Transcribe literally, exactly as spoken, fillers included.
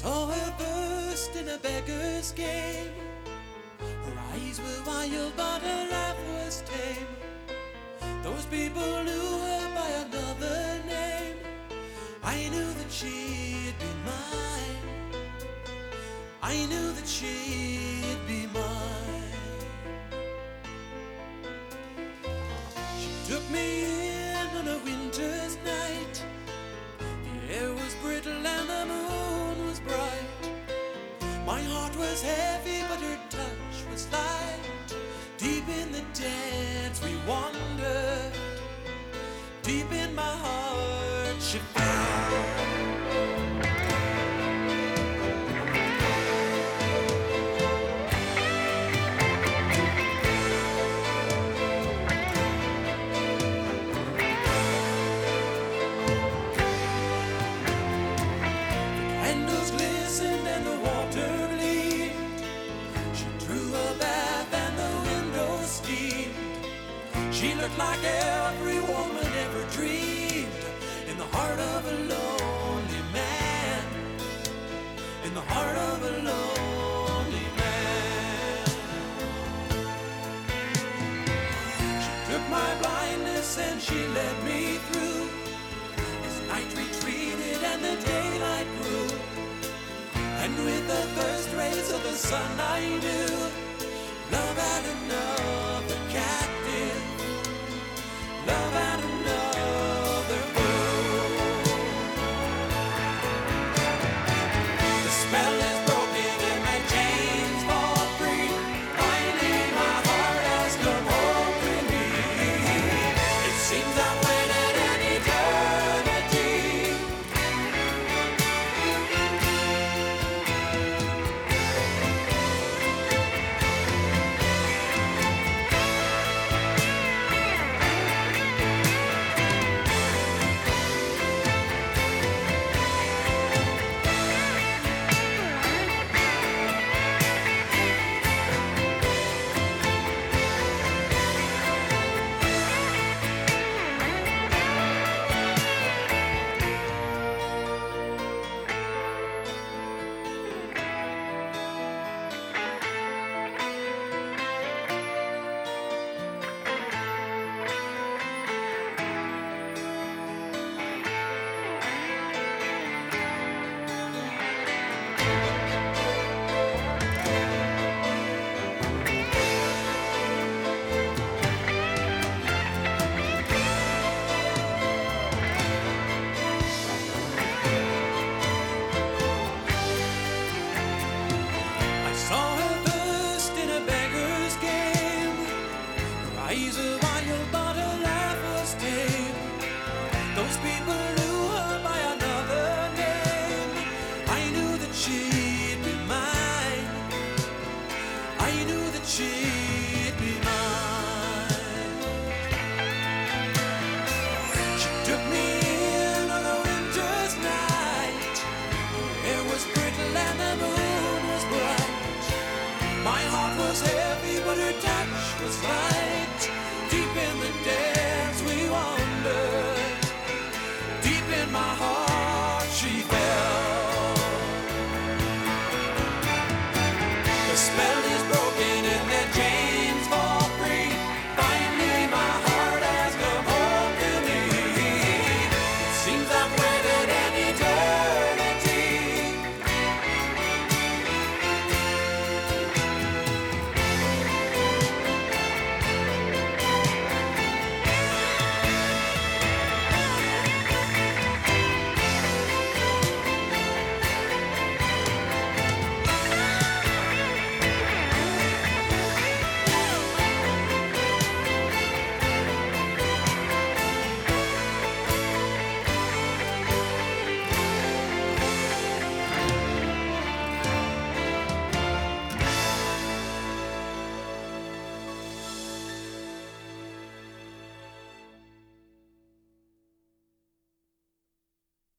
saw her first in a beggar's game. Her eyes were wild, but her laugh was tame. Those people knew her by another name. I knew that she'd be mine. I knew that she'd be mine. She took me in on a winter's night. The air was brittle and the moon was bright. My heart was heavy, but her touch was light. Deep in the dance we wandered. Deep in my heart she found. She looked like every woman ever dreamed. In the heart of a lonely man. In the heart of a lonely man. She took my blindness and she led me through. As night retreated and the daylight grew, and with the first rays of the sun I knew love had enough.